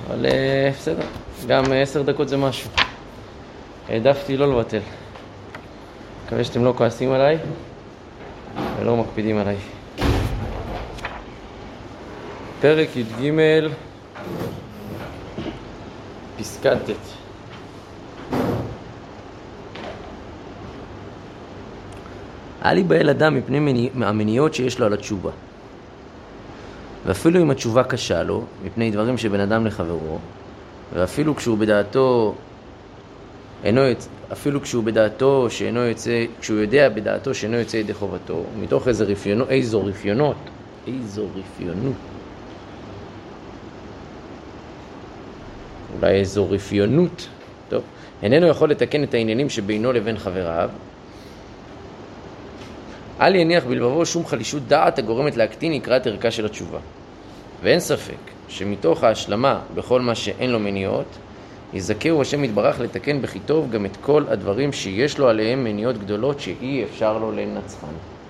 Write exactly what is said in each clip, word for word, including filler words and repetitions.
אבל בסדר, גם עשר דקות זה משהו. העדפתי לא לבטל. מקווה שאתם לא כועסים עליי ולא מקפידים עליי. פרק י"ג, פסקה ט'. אל ייבהל אדם מפני המניעות שיש לו על התשובה. ואפילו אם התשובה קשה לו, מפני דברים שבין אדם לחברו, ואפילו כשהוא בדעתו אינו יצא, אפילו כשהוא בדעתו שאינו יוצא, כשהוא יודע בדעתו שאינו יוצא ידי חובתו, מתוך איזה רפיונות, איזו רפיונות, איזו רפיונות, אולי איזו רפיונות, טוב, איננו יכול לתקן את העניינים שבינו לבין חבריו, אל יניח בלבבו שום חלישות דעת הגורמת להקטין יקרת ערכה של התשובה. ואין ספק שמתוך ההשלמה בכל מה שאין לו מניעות, יזכהו השם יתברך לתקן בכי טוב גם את כל הדברים שיש לו עליהם מניעות גדולות שאי אפשר לו לנצחן.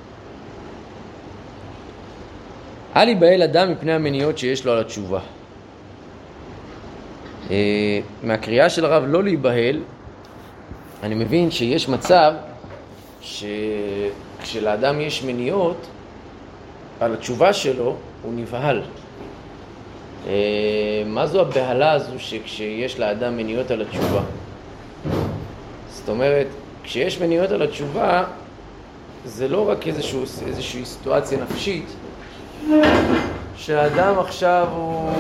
אל ייבהל אדם מפני המניעות שיש לו על התשובה. מהקריאה של הרב לא להיבהל, אני מבין שיש מצב שכשלאדם יש מניעות על התשובה שלו, הוא נבהל. מה זו הבהלה הזו שכשיש לאדם מניעות על התשובה? זאת אומרת, כשיש מניעות על התשובה, זה לא רק איזשהו, איזושהי סיטואציה נפשית, שהאדם עכשיו הוא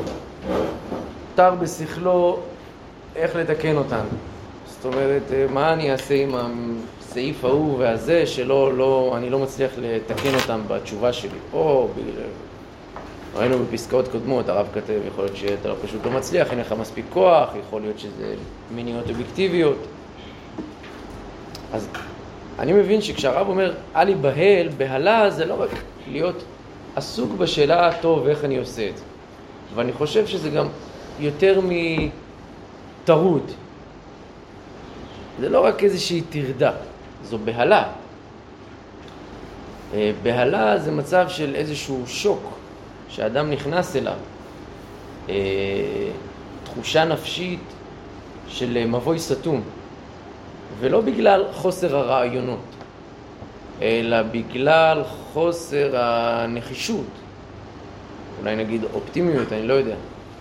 תר בשכלו איך לתקן אותן. זאת אומרת, מה אני אעשה עם הסעיף ההוא והזה שלא, לא, אני לא מצליח לתקן אותם בתשובה שלי. או בגלל... ראינו בפסקאות קודמות, הרב כתב, יכול להיות שאתה לא פשוט לא מצליח, אין לך מספיק כוח, יכול להיות שזה מניעות אובייקטיביות. אז אני מבין שכשהרב אומר, אל ייבהל, בהלה זה לא רק להיות עסוק בשאלה טוב איך אני עושה את זה. ואני חושב שזה גם יותר מטרוד. זה לא רק איזושהי תרדה, זו בהלה. בהלה זה מצב של איזשהו שוק שהאדם נכנס אליו. תחושה נפשית של מבוי סתום. ולא בגלל חוסר הרעיונות, אלא בגלל חוסר הנחישות. אולי נגיד אופטימיות, אני לא יודע.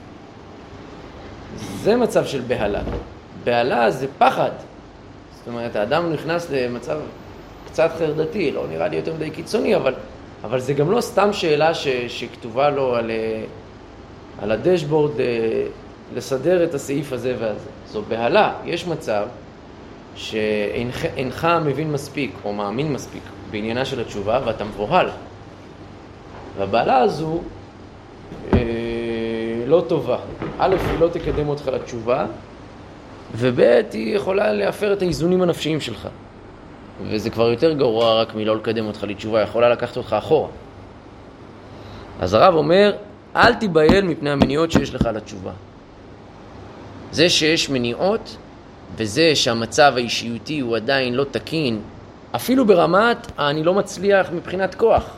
זה מצב של בהלה. בהלה זה פחד. זאת אומרת, האדם נכנס למצב קצת חרדתי, לא נראה לי יותר מדי קיצוני, אבל, אבל זה גם לא סתם שאלה ש, שכתובה לו על, על הדשבורד לסדר את הסעיף הזה והזה. זו בהלה. יש מצב שאינך מבין מספיק או מאמין מספיק בעניינה של התשובה ואתה מבוהל. והבהלה הזו אה, לא טובה. א', היא לא תקדם אותך לתשובה, וב' היא יכולה להפר את האיזונים הנפשיים שלך. וזה כבר יותר גרוע רק מלא לקדם אותך לתשובה, יכולה לקחת אותך אחורה. אז הרב אומר, אל תיבהל מפני המניעות שיש לך לתשובה. זה שיש מניעות, וזה שהמצב האישיותי הוא עדיין לא תקין, אפילו ברמת אני לא מצליח מבחינת כוח.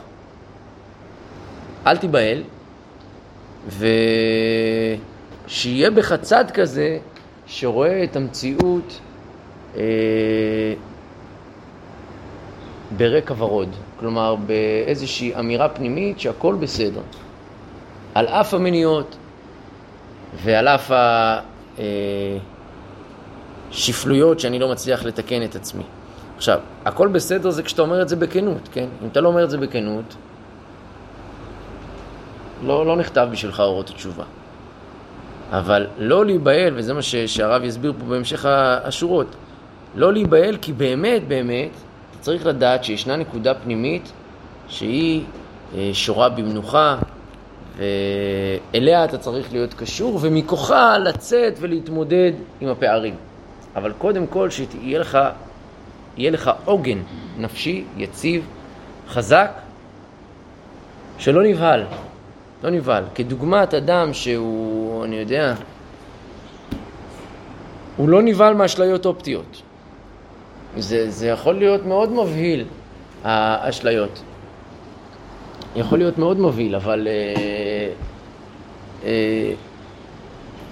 אל תיבהל, ושיהיה בך צד כזה שרואה את המציאות אה, ברקע ורוד. כלומר, באיזושהי אמירה פנימית שהכל בסדר. על אף המניעות ועל אף השפלויות שאני לא מצליח לתקן את עצמי. עכשיו, הכל בסדר זה כשאתה אומר את זה בכנות, כן? אם אתה לא אומר את זה בכנות, לא, לא נכתב בשבילך אורות התשובה. אבל לא להיבהל, וזה מה שהרב יסביר פה בהמשך השורות, לא להיבהל כי באמת, באמת, אתה צריך לדעת שישנה נקודה פנימית שהיא שורה במנוחה, ואליה אתה צריך להיות קשור, ומכוחה לצאת ולהתמודד עם הפערים. אבל קודם כל שיהיה לך, יהיה לך עוגן נפשי, יציב, חזק, שלא נבהל. לא נבהל. כדוגמת אדם שהוא, אני יודע, הוא לא נבהל מהאשליות אופטיות. זה, זה יכול להיות מאוד מבהיל, האשליות. יכול להיות מאוד מבהיל, אבל אה, אה,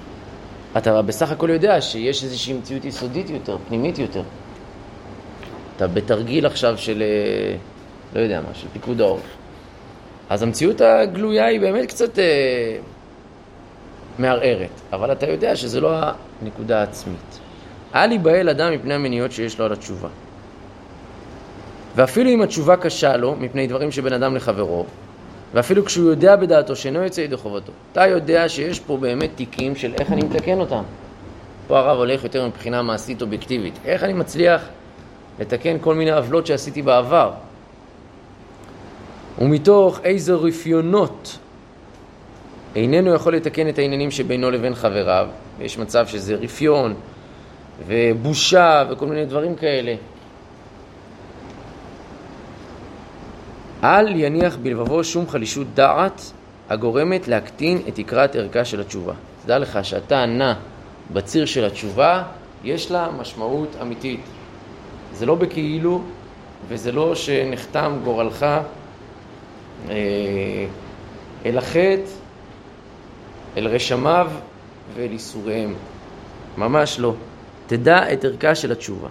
אתה בסך הכל יודע שיש איזושהי מציאות יסודית יותר, פנימית יותר. אתה בתרגיל עכשיו של, לא יודע מה, של פיקוד העורף. אז המציאות הגלויה היא באמת קצת אה, מערערת, אבל אתה יודע שזה לא הנקודה העצמית. אל ייבהל אדם מפני המניעות שיש לו על התשובה. ואפילו אם התשובה קשה לו, מפני דברים שבין אדם לחברו, ואפילו כשהוא יודע בדעתו שאינו יוצא ידי חובתו, אתה יודע שיש פה באמת תיקים של איך אני מתקן אותם. פה הרב הולך יותר מבחינה מעשית אובייקטיבית. איך אני מצליח לתקן כל מיני עוולות שעשיתי בעבר. ומתוך איזה רפיונות איננו יכול לתקן את העניינים שבינו לבין חבריו. יש מצב שזה רפיון ובושה וכל מיני דברים כאלה. אל יניח בלבבו שום חלישות דעת הגורמת להקטין את תקרת ערכה של התשובה. תדע לך שאתה נע בציר של התשובה, יש לה משמעות אמיתית. זה לא בכאילו, וזה לא שנחתם גורלך אה, אל החטא, אל רשמיו ואל איסוריהם. ממש לא. תדע את ערכה של התשובה.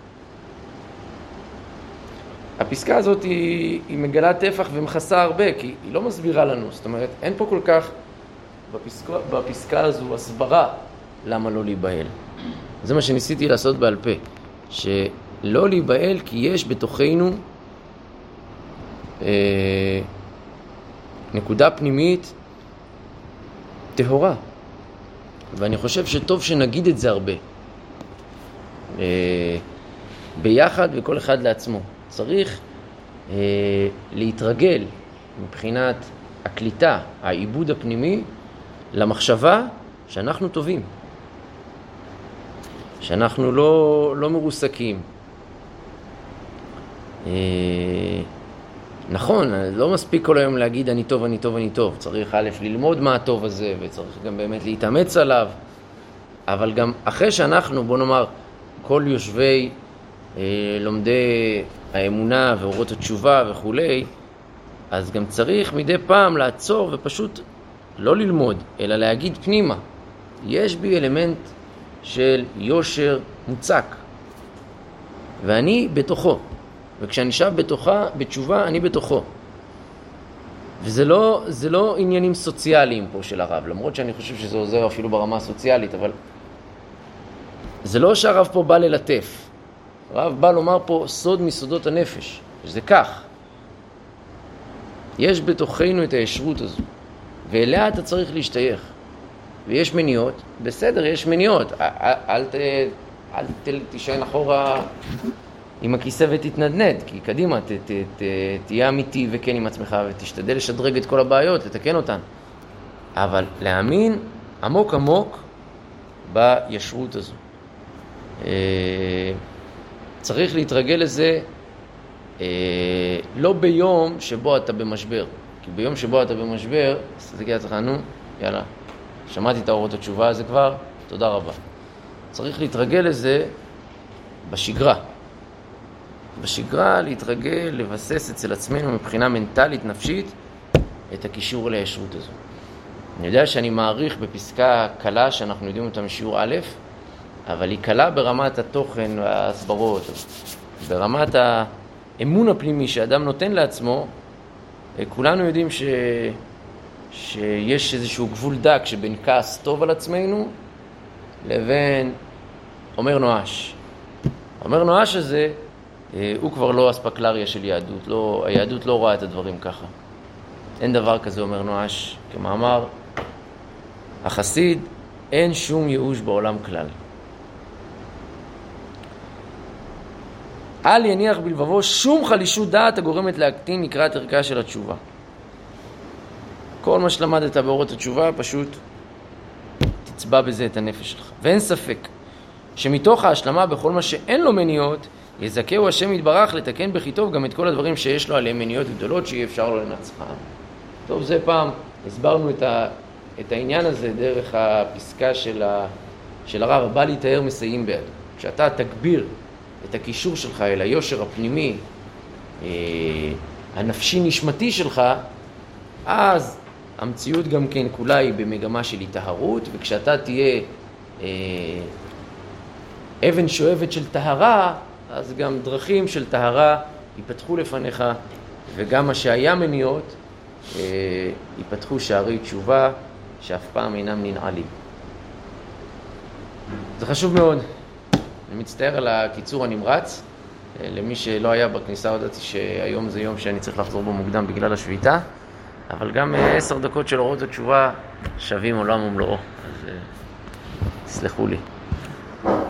הפסקה הזאת היא, היא מגלה טפח ומכסה הרבה, כי היא לא מסבירה לנו. זאת אומרת, אין פה כל כך בפסקה, בפסקה הזו הסברה למה לא להיבהל. זה מה שניסיתי לעשות בעל פה. שלא להיבהל כי יש בתוכנו אה, נקודה פנימית טהורה. ואני חושב שטוב שנגיד את זה הרבה. אה, ביחד וכל אחד לעצמו. צריך אה, להתרגל מבחינת הקליטה, העיבוד הפנימי, למחשבה שאנחנו טובים. שאנחנו לא, לא מרוסקים. אה, נכון, לא מספיק כל היום להגיד אני טוב, אני טוב, אני טוב. צריך א' ללמוד מה הטוב הזה, וצריך גם באמת להתאמץ עליו. אבל גם אחרי שאנחנו, בוא נאמר, כל יושבי אה, לומדי האמונה ואורות התשובה וכולי, אז גם צריך מדי פעם לעצור ופשוט לא ללמוד, אלא להגיד פנימה. יש בי אלמנט של יושר מוצק, ואני בתוכו. וכשאני שב בתוכה, בתשובה, אני בתוכו. וזה לא, זה לא עניינים סוציאליים פה של הרב, למרות שאני חושב שזה עוזר אפילו ברמה הסוציאלית, אבל זה לא שהרב פה בא ללטף. הרב בא לומר פה סוד מסודות הנפש, שזה כך. יש בתוכנו את הישרות הזו, ואליה אתה צריך להשתייך. ויש מניעות, בסדר, יש מניעות. אל, אל, אל, אל תישען אחורה עם הכיסא ותתנדנד, כי קדימה, ת, ת, ת, תהיה אמיתי וכן עם עצמך, ותשתדל לשדרג את כל הבעיות, לתקן אותן. אבל להאמין עמוק עמוק בישרות הזו. צריך להתרגל לזה לא ביום שבו אתה במשבר, כי ביום שבו אתה במשבר, אז תגיע לך, נו, יאללה, שמעתי את האורות התשובה הזה כבר, תודה רבה. צריך להתרגל לזה בשגרה. בשגרה להתרגל, לבסס אצל עצמנו מבחינה מנטלית, נפשית, את הקישור לישרות הזו. אני יודע שאני מעריך בפסקה קלה שאנחנו יודעים אותה משיעור א', אבל היא קלה ברמת התוכן וההסברות, ברמת האמון הפנימי שאדם נותן לעצמו. כולנו יודעים ש... שיש איזשהו גבול דק שבין כעס טוב על עצמנו לבין אומר נואש. אומר נואש הזה הוא כבר לא אספקלריה של יהדות, לא, היהדות לא רואה את הדברים ככה. אין דבר כזה אומר נואש, כמאמר החסיד, אין שום ייאוש בעולם כלל. אל יניח בלבבו שום חלישות דעת הגורמת להקטין נקראת ערכה של התשובה. כל מה שלמדת באורות התשובה, פשוט תצבע בזה את הנפש שלך. ואין ספק שמתוך ההשלמה בכל מה שאין לו מניעות, יזכהו השם יתברך לתקן בכיתוב גם את כל הדברים שיש לו עליהם מניעות גדולות שיהיה אפשר לו לנצחם. טוב, זה פעם הסברנו את, ה, את העניין הזה דרך הפסקה של, ה, של הרב, הבא להתאר מסייעים ביד. כשאתה תגביר את הקישור שלך אל היושר הפנימי, אה, הנפשי נשמתי שלך, אז המציאות גם כן כולה היא במגמה של התאהרות, וכשאתה תהיה אבן שואבת של טהרה, אז גם דרכים של טהרה ייפתחו לפניך, וגם מה שהיה מניעות, ייפתחו שערי תשובה שאף פעם אינם ננעלים. זה חשוב מאוד. אני מצטער על הקיצור הנמרץ. למי שלא היה בכניסה, הודעתי שהיום זה יום שאני צריך לחזור בו מוקדם בגלל השביתה, אבל גם עשר דקות של אורות התשובה שווים עולם ומלואו, אז סלחו לי.